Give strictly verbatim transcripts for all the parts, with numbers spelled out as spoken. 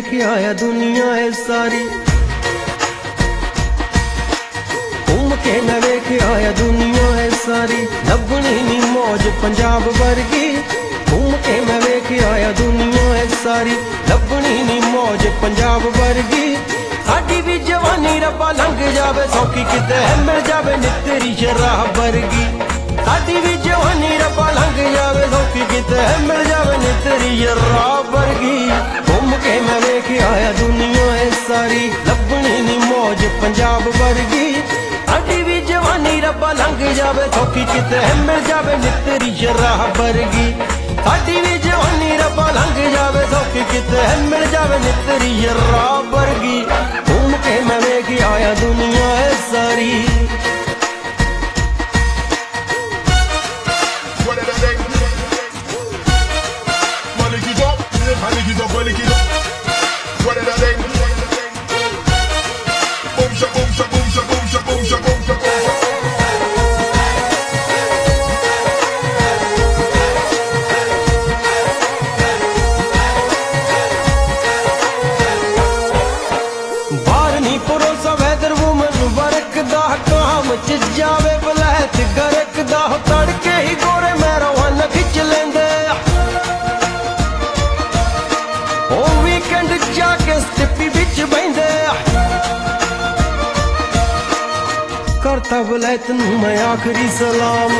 वेख आया दुनिया है सारी, घूम के मैं वेख आया दुनिया है सारी। लभनी नी मौज पंजाब वर्गी, घूम के मैं वेख आया दुनिया है सारी। लभनी नी मौज पंजाब वर्गी, साडी भी जवानी रब्बा लंघ जावे सौखी किते मिल जावे नितरी शराब वर्गी। साडी भी जवानी रब्बा लंघ जावे सौखी किते मिल जावे नितरी शराब वर्गी। घूम के मैं वेख आया दुनिया है सारी, लभनी नी मौज पंजाब वर्गी। साडी भी जवानी रब्बा लंघ जावे सौखी किते मिल जावे नितरी शराब वर्गी। साडी भी जवानी रब्बा लंघ जावे सौखी किते मिल जावे नितरी शराब वर्गी। घूम के मैं वेख आया दुनिया है सारी। जावे बलैत गरक दा तड़के ही गोरे मैरा वन खिच लेंदे। ओ वीकेंड जाके स्टिपी बिच बहिंदे। करता बलैत नू मैं आखिरी सलाम,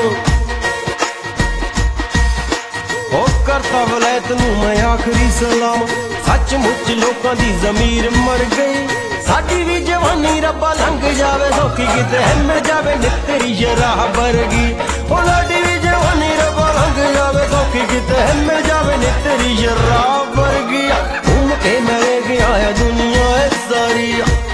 ओ करता बलैत नू मैं आखिरी सलाम। सचमुच लोकां दी ज़मीर मर गई, साडी भी जवानी रब्बा लंघ जावे सौखी किते मिल जावे नितरी शराब वर्गी। ओ साडी भी जवानी रब्बा लंघ जावे सौखी किते मिल जावे नितरी शराब वर्गी। घूम के मैं वेख आया दुनिया है सारी।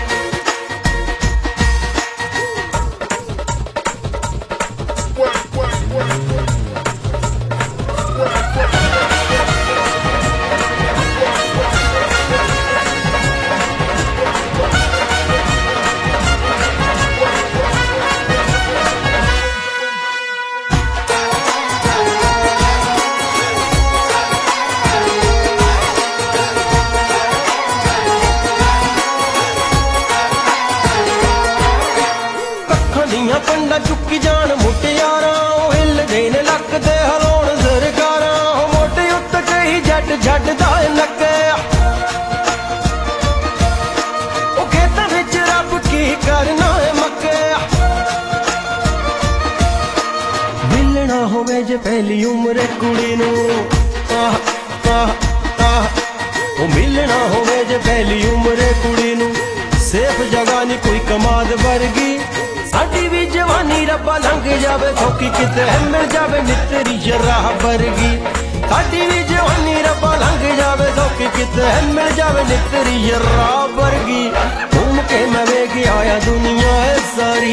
पंडा चुकी जान मुटियारा, हिलदे ने लक दे हलोण सरकारा। मोटे उत्त कई जट छड्डदा लगे, ओ खेतां विच रब की करना है मक्के। मिलना होवे जे पहली उम्र कुड़ी नू, आह आह आह। ओ मिलना होवे जे पहली उम्र कुड़ी नू, सेफ जगह नी कोई कमाद वर्गी। साडी भी जवानी रब्बा लंघ जावे सौखी किते मिल जावे नितरी शराब वर्गी। साडी भी जवानी रब्बा लंघ जावे सौखी किते मिल जावे नितरी शराब वर्गी। घूम के मैं वेख आया दुनिया है सारी।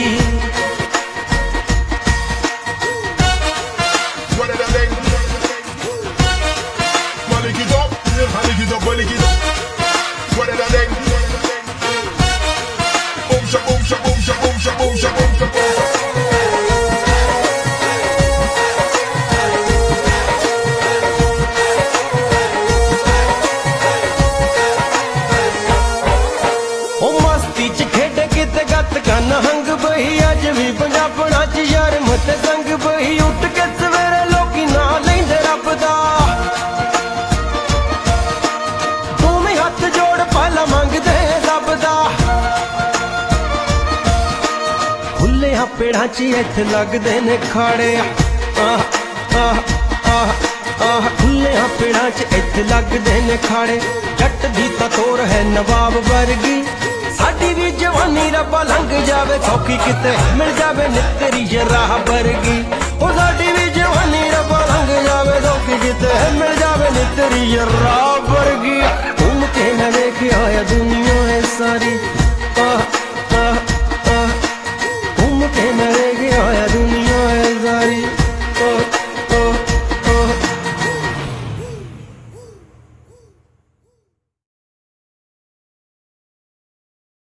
नहंग बही अज भी पंजाबना च शर्म ते संग बही। उठ के सवेरे लोकी ना लैंदे रब दा, दोवें हथ जोड़ पहला मंगदे रब दा। खुले हा पेड़ां च इत्थे लगदे ने खाड़े, आह आह आह आह। खुले हा पेड़ां च इत्थे लगदे ने खाड़े, जट दी तां तोर है नवाब वर्गी। साडी भी जवानी रब्बा लंघ जावे सौखी किते मिल जावे नितरी शराब वर्गी। ओ साडी भी जवानी रब्बा लंघ जावे सौखी किते मिल जावे नितरी शराब वर्गी। घूम के मैं वेख आया दुनिया है सारी।